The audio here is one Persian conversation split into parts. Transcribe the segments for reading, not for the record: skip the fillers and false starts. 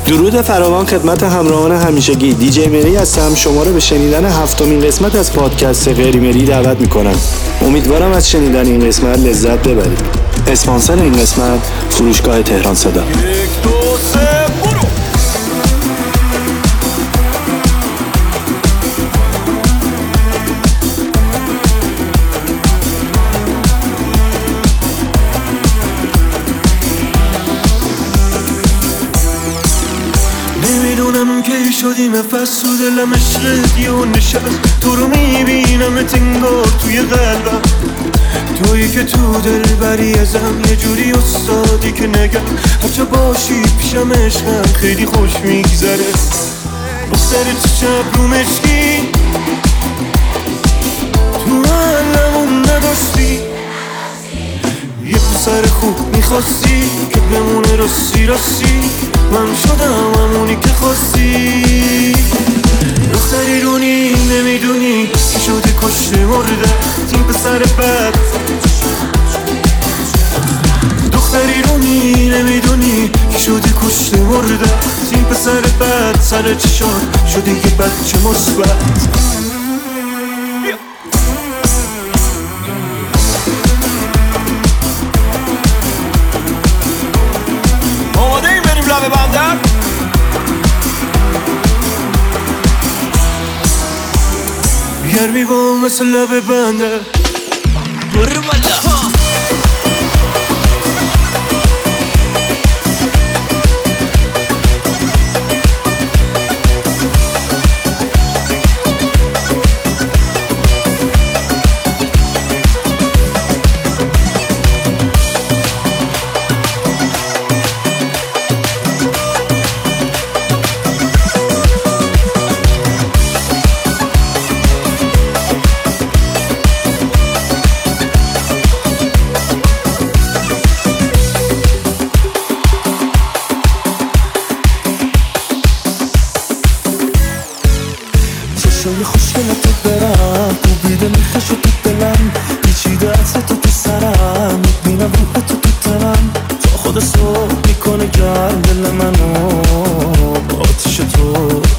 درود فراوان خدمت همراهان همیشگی. دیجی مری هستم. شما رو به شنیدن 7مین قسمت از پادکست غیرمری دعوت میکنم. امیدوارم از شنیدن این قسمت لذت ببرید. اسپانسر این قسمت فروشگاه تهران صدا. شدیم نفس تو دلم عشقی و نشست. تو رو میبینم تنگار توی قلبم، تویی که تو دل بری ازم، یه جوری استادی که نگم هرچه باشی پیشم عشقم خیلی خوش میگذره. بختر تو شب رو مشکی تو علمون نداشتی، یه پسر خوب میخواستی که بمونه راستی راستی. من شدم همونی که خواستی. دختری رونی نمیدونی که شده کشته مرده این پسر بد. دختری رونی نمیدونی که شده کشته مرده این پسر بد. سر چشان شده یه بچه مثبت. گرمی با مثل لب بنده شوی خوشگل تو برم تو بیده میخشو تو دلم پیچیده عطر تو سرم میبینم روح تو تنم تا خود صبح میکنه گرم دل منو با آتیش تو.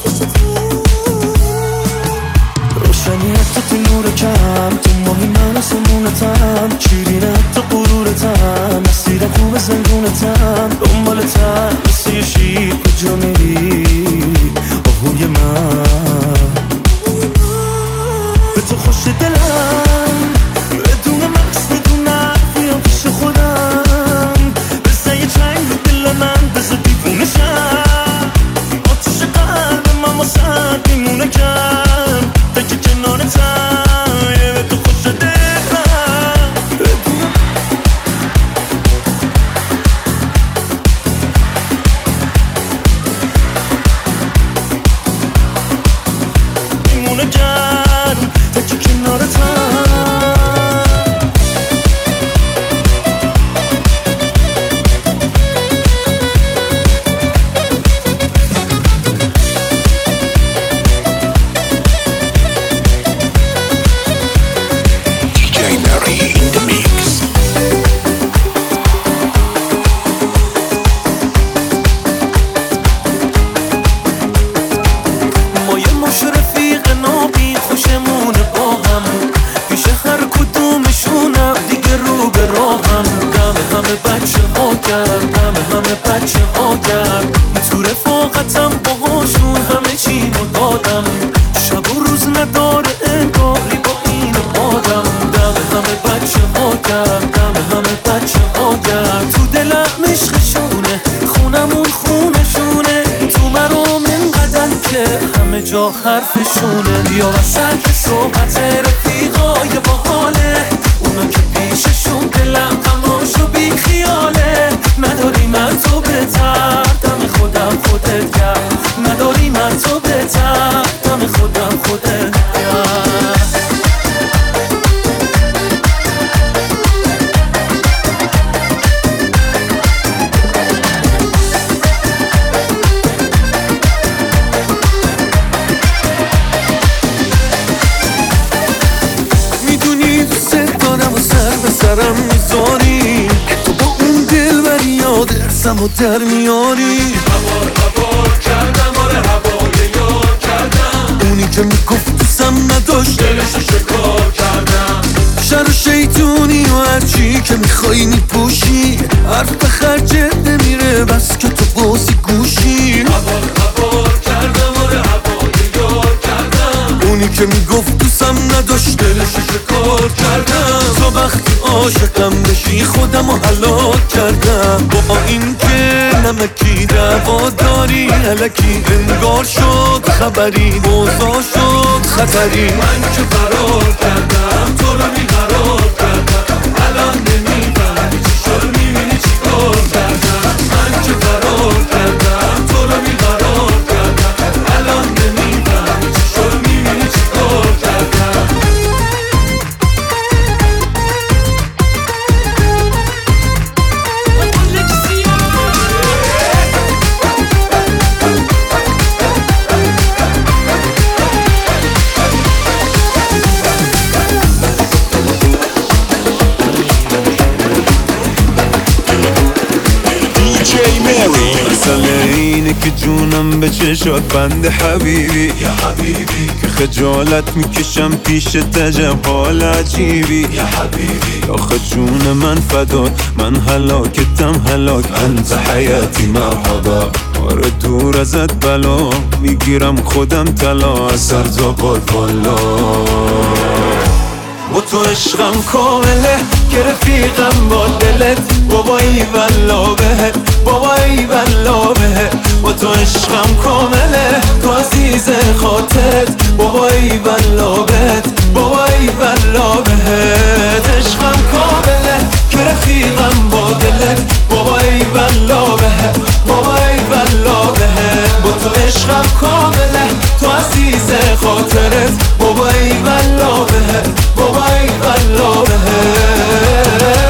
روشنیت تو نور کم تو ماهی من و سمونتم شیرینت تو غرورتم مسیرم خوب زندونتم دنبالتم مثل یه شیر کجا میری آهوی من. به تو خوش دلم بدون مقصد بدون عقلی پیش خودم بزن یه چنگ رو دل من بزن دیوونه شم. آتش قلب من واسد میمونه کم تا که کنارتم. به تو خوش دلم بدون میمونه کم تا که کنارتم. ما یه مش رفیق نابی خوشمونه با هم پیش هر کدومشونم دیگه رو به راهم. همه بچه ها کرد همه بچه ها کرد تو رفاقتم باهاشون همه چی رو دادم. شب و روز نداره انگاری با این آدم. همه بچه ها کرد همه بچه ها کرد تو دلم عشقشونه خونمون خونشونه تو مرام اینقدر که همه جا حرفشونه. بیا وسط که صحبت رفیقای باحاله اونا که پیششون دلم هماشو بی خیاله. نداری من تو بهتر دم خودم خودت کرد. نداری من تو بهتر دم خودم خودت کرد. میدونی دوست دارم و سر به سرم میذاری تو با اون دل بری یاد ارسم و در میاری. هوار که میگفت دوستم نداشت دلشو شکار کردم. شر و شیطونی و هرچی که میخوایی میپوشی، حرف به خرجت نمیره بس که تو بازی گوشی. هوار کردم آره هوای یار کردم. اونی که میگفت دوستم نداشت دلشو شکار کردم. تو وقتی عاشقم بشی خودم رو هلاک کردم. با این که نمکی دعوا داری الکی انگار شد خبری موضوع شد خطری. من که فرار کردم تو رو بیقرار کردم. الان نمیفهمی چی شد میبینی چی کار کردم. من که فرار کردم تو رو بیقرار کردم. الان نمیفهمی چی شد میبینی چی کار کردم. مسئله اینه که جونم به چشات بند حبیبی یا حبیبی، که خجالت میکشم پیش تجب حال عجیبی یا حبیبی. آخه جون من فدات من هلاکتم هلاک انت حیاتی مرحبا. آره دور ازت بلا میگیرم خودم طلا از سر تا پات بالا. با تو عشقم کامله که رفیقم با دلت. بابایی والله بهت بابایی والله بهت. با تو عشقم کامله تو عزیز خاطرت. بابایی والله بهت بابایی والله بهت. عشقم کامله که رفیقم با دلت. بابایی والله بهت بابایی والله بهت. با تو عشقم کامله تو عزیز خاطرت. بابایی والله بهت بابایی والله بهت.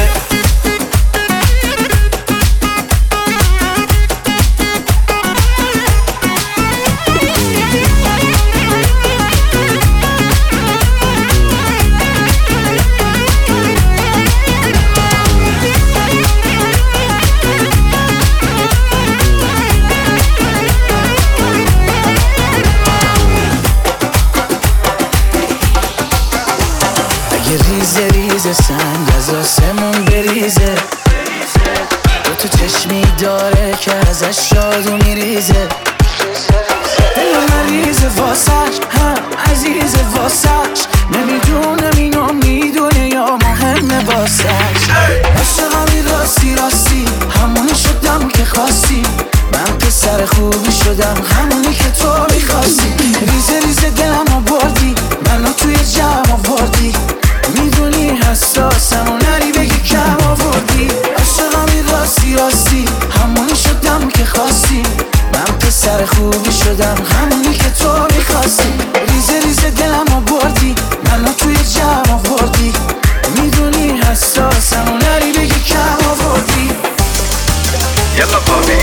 ریزه ریزه سنگ از آسمون بریزه. تو چشمی داره که ازش شادو میریزه. دل مریضه واسش هم عزیزه واسش. نمیدونم اینو میدونه یا مهمه واسش. عاشقمی راستی راستی همونی شدم که خواستی. من پسر خوبی شدم همونی که تو میخواستی. ریزه ریزه دلم آوردی منو توی جمع آوردی. میدونی حساسم و نری بگی کم آوردی. عاشقمی راستی راستی همونی شدم که خواستی. من پسر خوبی شدم همونی که تو میخواستی. ریزه ریزه دلم آوردی منو توی جمع آوردی. میدونی حساسم و نری بگی کم آوردی. یلا بابی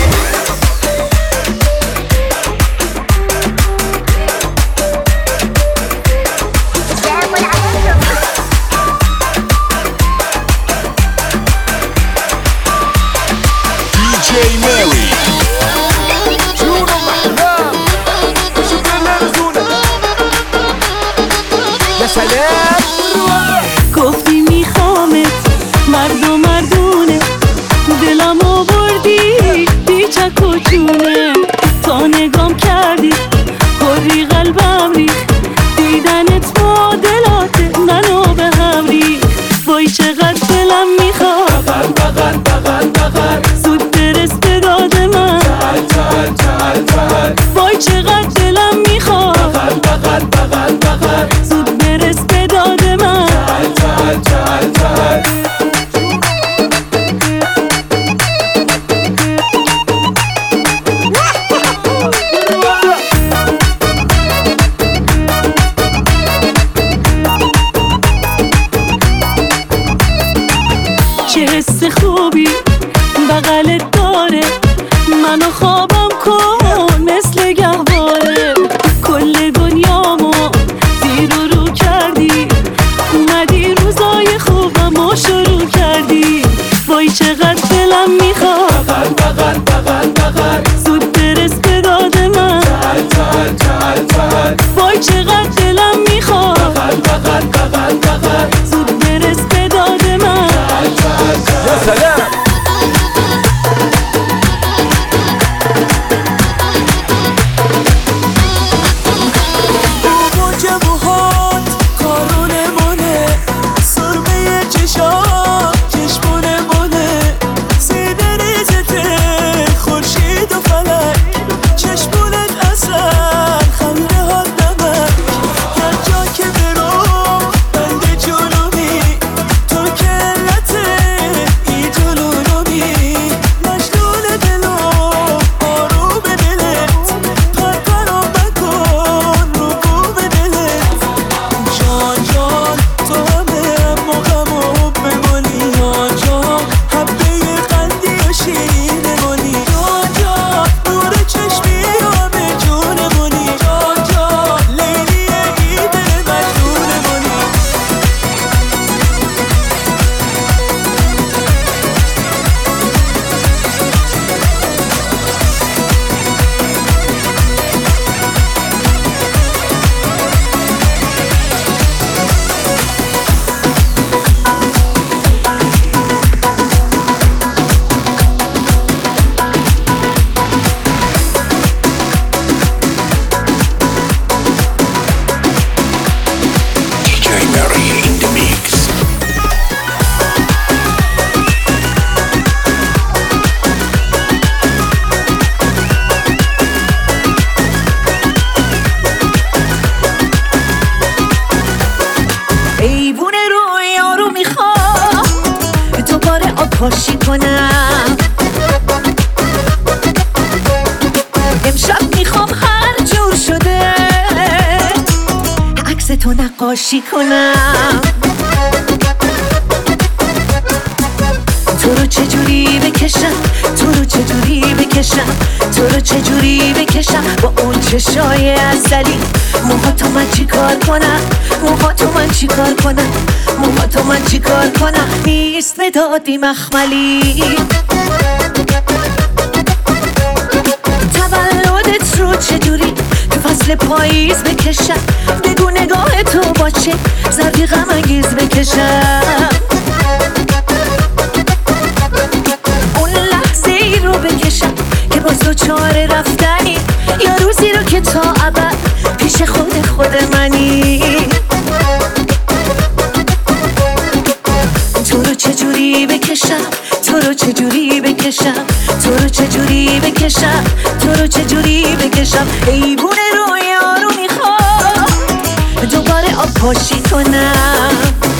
گفتی میخوامت مرد و مردونه. دلم آوردی بیچک و چونه. تا نگام کردی کری قلبم ریخ. دیدنت معادلات منو به هم ریخ. وای چقدر دلم میخواد بغل بغل بغل بغل. زود برس به داد من تعال تعال تعال تعال. وای چقدر دلم میخواد بغل بغل بغل بغل. زود برس به داد من تعال تعال تعال تعال. چه حس خوبی بغلت داره. منو خوابم کن مثل گهواره. کل دنیامو زیر و رو کردی. اومدی روزای خوبمو شروع کردی. وای چقدر دلم میخواد بغل بغل بغل بغل. زود برس به داد من تعال تعال تعال تعال. وای نقاشی کنم. امشب میخوام هر جور شده عکس تو نقاشی کنم. تو رو چجوری بکشم، تو رو چجوری بکشم، تو رو چجوری بکشم با اون چشای عسلی. موهاتو من چی کار کنم، موهاتو من چی کار کنم، موهاتو من چی کار کنم. نیست مدادی مخملی. تولدت رو چجوری تو فصل پاییز بکشم، بگو نگاه تو با چه زردی غم انگیز بکشم. اون لحظه ای رو بکشم که باز تو چاره رفتنی، یا روزی رو که تا ابد پیش خود منی. تو رو چجوری بکشم، تو رو چجوری بکشم، تو رو چجوری بکشم، تو رو چجوری بکشم. ایوونه رویا رو میخوام دوباره آب پاشی کنم.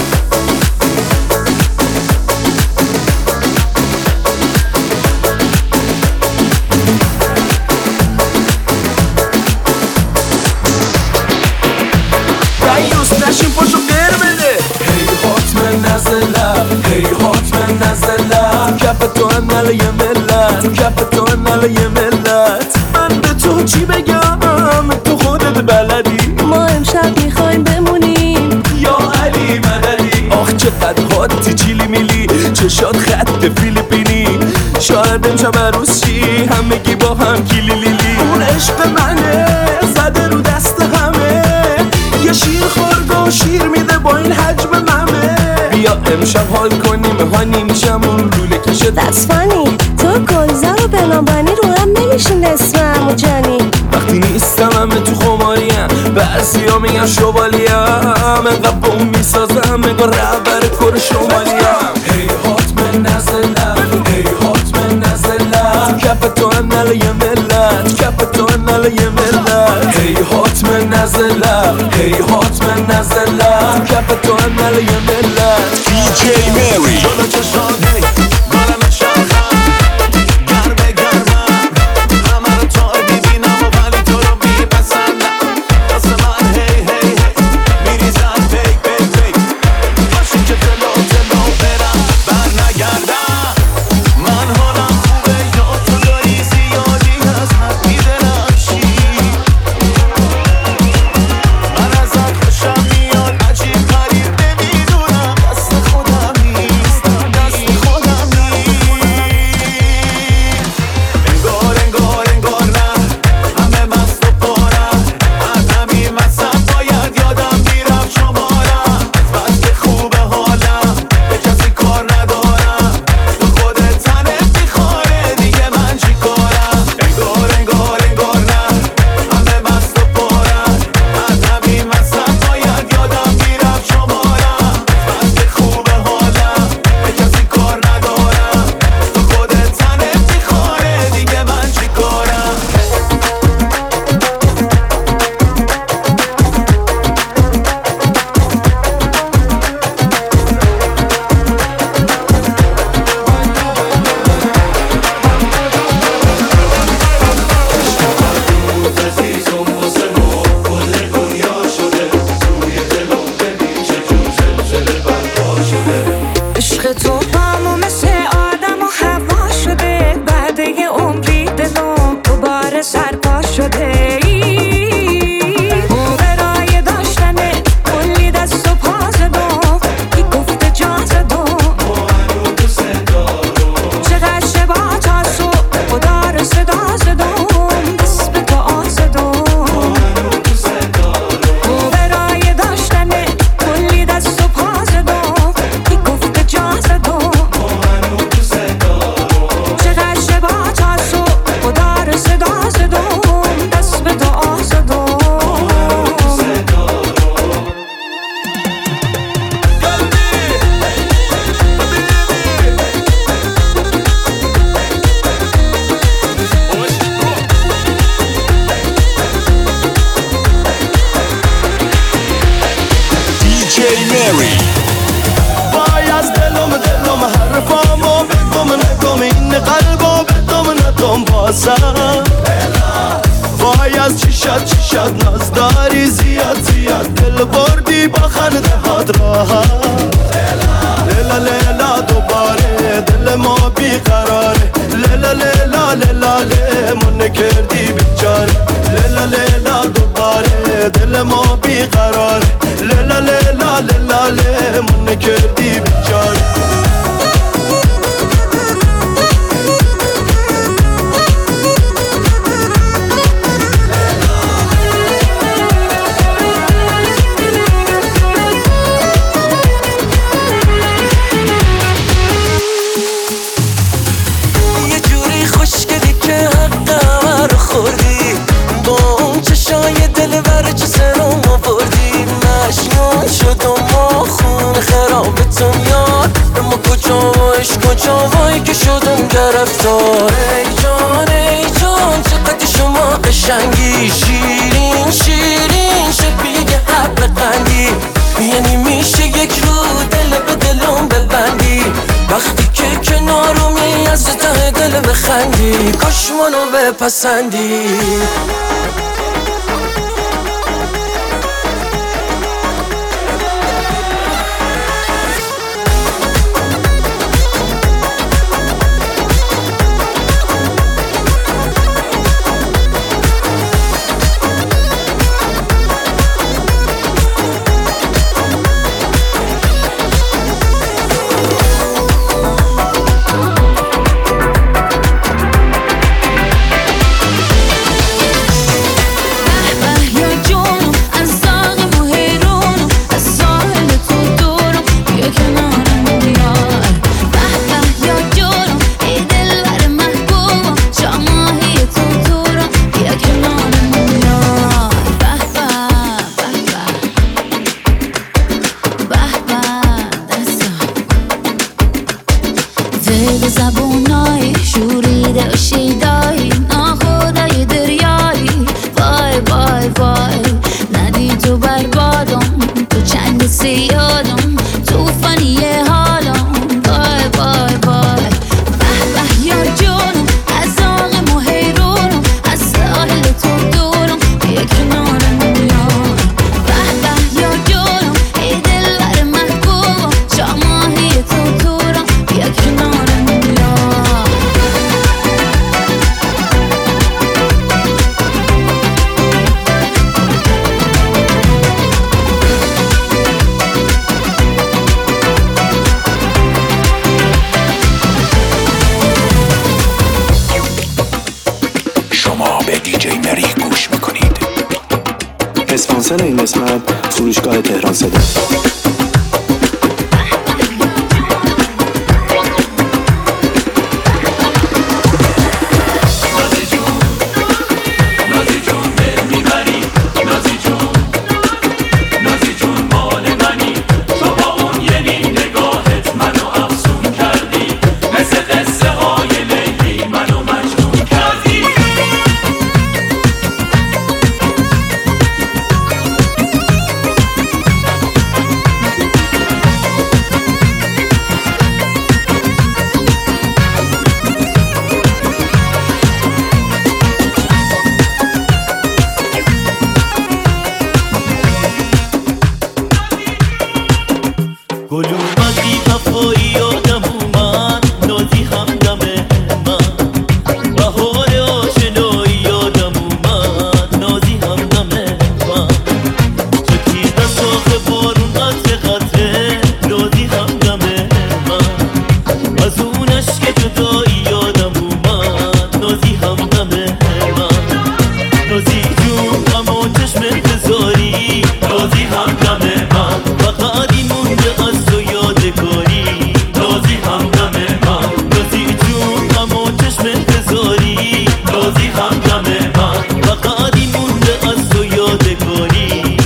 نشین پاشو غیر بده. هی حتما نزلم، هی حتما نزلم. کف تو انال یه ملت، کف تو انال یه ملت. من به تو چی بگم، تو خودت بلدی. ما امشب میخوایم بمونیم یا علی مددی. آخ چقدر حاتی چیلی میلی، چشات خط فیلیپینی. شاید امشب عروس چی همگی با هم کیلی لیلی. اون عشق منه زده رو دست همه، یه شیر خورد و شیر میده با این حجم ممه. بیا امشب حال کنیم هانی میشم اون لوله کشه. That's funny. تو گلزار و بنابانی رو هم نمیشون اسمم و جانی. وقتی نیستم همه تو خماریم، بعضی ها میگن شوالیم. انقدر بوم میسازم انگار رهبر کار شمالیم. هی حتما نزلم، هی حتما نزلم. کف تو انال یه ملت، کف تو انال یه ملت. هی حتما نزلم، هی حتما نزلم. کف تو انال یه ملت. DJ Mary جلو چشات هی گلم شاخم گرمه گرمم. همه رو تو ببینم و ولی تو رو میپسندم. دست من هی هی هی میریزن پی پی پی. باشی که تلو تلو برم بر نگردم. من حالم خوبه یا تو داری زیادی از حد میدرخشی. من ازت خوشم میاد عجیب غریب نمیدونم. دست خودم نیست، دست خودم نیست. انگار نه همه مست و پارم. از همین مصب باید یادم میرفت شمارم. بس که خوبه حالم به کسی کار ندارم. تو خودت تنت میخواره دیگه من چی کارم. انگار نه همه مست و پارم. از همین مصب باید یادم میرفت شمارم. بس که خوبه حالم به کسی کار ندارم. تو خودت تنت میخواره دیگه من چی کارم. عشق تو همو مثل آدم و هوا شده. بعد یه عمری دلم دوباره سرپا شده. اون برای داشتنه کلی دست و پا زدم. کی گفته جا زدم چقدر شبا تا صبح خدا رو صدا زدم. دست به دعا زدم. اون برای داشتنه کلی دست و پا زدم. کی گفته جا زدم واسم وای از چیشت ناز داری زیاد دل بردی با خنده هات راحت لیلا لیلا دوباره دل ما بیقراره لیلا لیلا لیلا لیمون کردی بیچاره لیلا لیلا دوباره دل ما بیقراره لیلا لیلا لیلا لیمون کردی بیچاره کجا وای که شدم گرفتار ای جان چقدر شما قشنگی شیرین شبیه حب قندی یعنی میشه یک رو دل به دلم ببندی وقتی که کنارمی از ته دل بخندی کاش منو بپسندی زبونای شوریده و شیدایی ناخدای دریایی وای وای وای ندی تو بربادم تو چند سیادم توفانی حالم وای وای وای به به یار جونم از آغم و حیرونم از ساحل تو دورم بیا کنارم یار به به یار جونم ای دلبر محبوبم شاماهی تو دورم بیا کنارم اسپانسر این قسمت فروشگاه تهران صدا.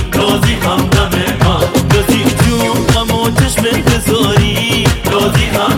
انتظاری رازی هم